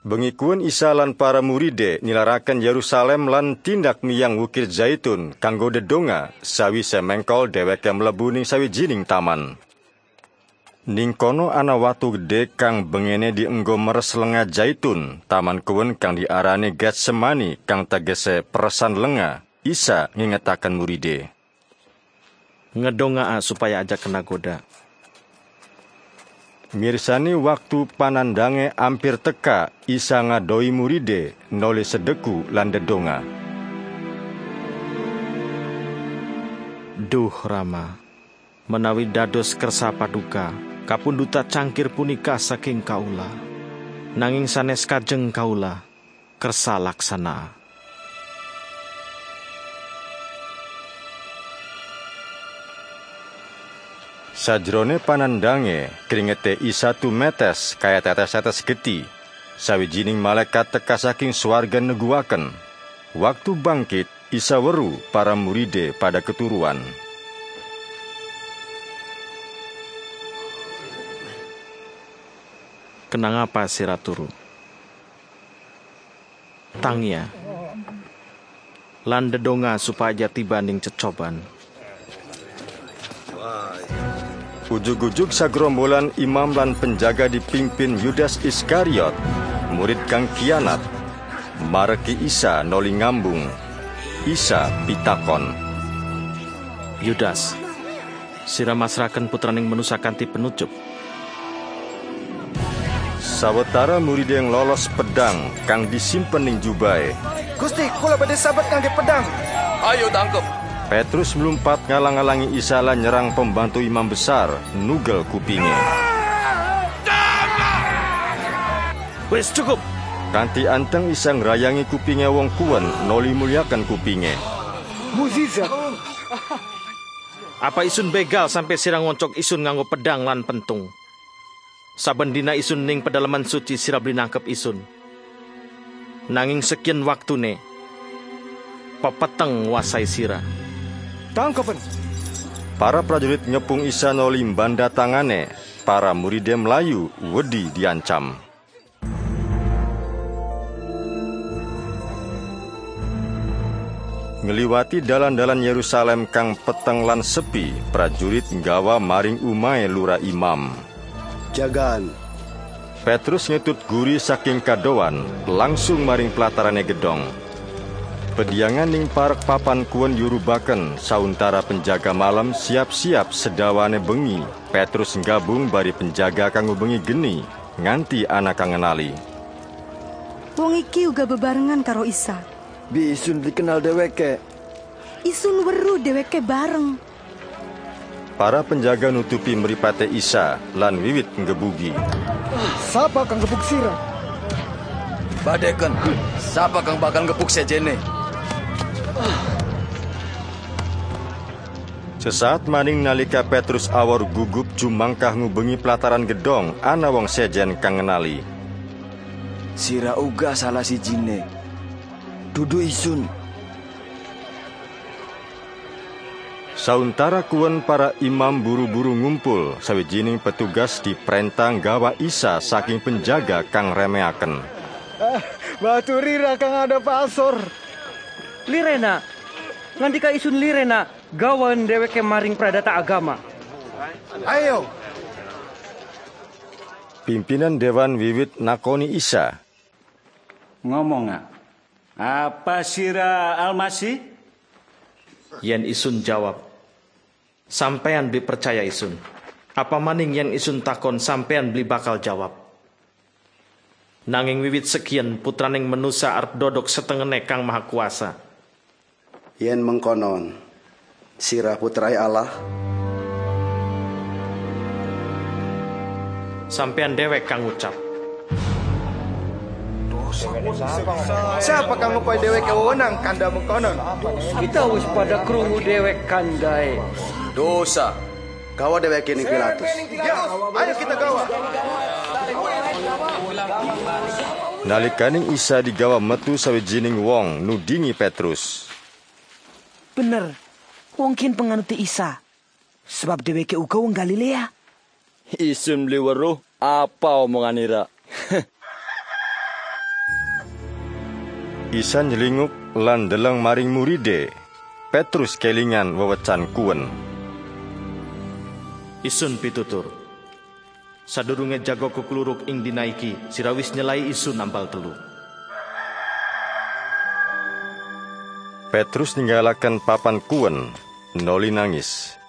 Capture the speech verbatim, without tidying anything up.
Bengikuan Isa lan para muride nilaraken Yerusalem lan tindak miyang Bukit Zaitun kanggo dedonga sawise mengkol dheweke mlebu ning sawijining taman. Ning kono ana watu gede kang bengene dienggo meres lenga zaitun, taman kuwen kang diarani Getsemani kang tegese peresan lenga. Isa ngingetaken muride. Ngedonga supaya aja kena goda. Mirsani waktu panandange ampir teka, Isa ngadoi muride noli sedeku lan dedonga. Duh Rama, menawi dados kersa paduka, kapunduta cangkir punika saking kaula. Nanging sanes kajeng kaula, kersa laksana. Sajrone panandange, kringete Isa tumetes kaya tetes-tetes geti. Sawijining malaikat teka saking swarga neguaken. Waktu bangkit, Isa weru para muride pada keturuan. Kenang apa sira turu? Tangya. Lan dedonga supaya tiba ning cecoban. Ujug-ujug sagrombolan imam lan penjaga dipimpin Yudas Iskariot, murid kang kianat. Mareki Isa noli ngambung. Isa pitakon. Yudas, sira masraken putraning manusa kanthi penucup. Sawetara murid yang lolos pedang kang disimpen ning jubahe. Gusti, kula badhe sabat kangge pedang. Ayo tangkep. Petrus melumpat ngalang-alangi Isa lan nyerang pembantu imam besar, nugel kupinge. Wis cukup. Kanthi anteng Isa ngrayangi kupinge wong kuwen noli mulyaken kupinge. Mukjizat. Apa isun begal sampai sira ngoncok isun nganggo pedang lan pentung. Saben dina isun ning pedalaman suci sira beli nangkep isun. Nanging sekian waktune pepeteng wasai sira. Tangkepen. Para prajurit nyepung Isa noli mbanda tangane. Para muride melayu wedi diancam. Ngeliwati dalan-dalan Yerusalem kang peteng lan sepi, prajurit nggawa maring umahe lurah imam. Jagaan. Petrus ngetut guri saking kadowan, langsung maring pelatarane gedong. Pediangan ning parek papan kuwen yurubaken, sauntara penjaga malam siap-siap sedawane bengi. Petrus nggabung bari penjaga kanggo bengi geni, nganti ana kang ngenali. Wong iki uga bebarengan karo Isa. Bi isun dikenal dheweke. Isun weru dheweke bareng. Para penjaga nutupi mripate Isa lan wiwit nggebugi. Sapa kang gebuk sira? Badeken, sapa kang bakal ngepuk sejene? Sesaat maning nalika Petrus awor gugup jumangkah ngubengi pelataran gedong, ana wong sejen kang ngenali. Sira uga salah sijine. Dudu isun. Sauntara kuwen para imam buru-buru ngumpul, sawijining petugas diperintah gawa Isa saking penjaga kang remeaken. Ah, baturira kang ada pasor. Lirena, ngandika isun lirena, gawan dheweke maring pradata agama. Ayo. Pimpinan dewan wiwit nakoni Isa. Ngomong nga, apa sira Almasih? Yen isun jawab, sampean beli percaya isun. Apa maning yen isun takon sampean beli bakal jawab. Nanging wiwit sekian putraning manusa arep dodok setengene kang maha kuasa. Yen mengkonon, sira putrai Allah. Sampean dewek kang ucap. Siapa kang ngupai dheweke wewenang kanda mengkonon? Kita wis pada krungu dhewek kandae. Dosa. Gawa dheweke ning Pilatus. Ya, ayo kita gawa. Nalikaning Isa digawa metu sawijining wong nudingi Petrus. Bener, wong kin penganuti Isa. Sebab dheweke uga wong Galilea. Isun beli weruh, apa omongan ira? Isa nyelinguk lan deleng maring muride. Petrus kelingan wewecan kuwen. Isun pitutur. Sadurunge jago kukluruk ing dina iki, sirawis nyelai isun ampal telu. Petrus ninggalaken papan kuwen, noli nangis.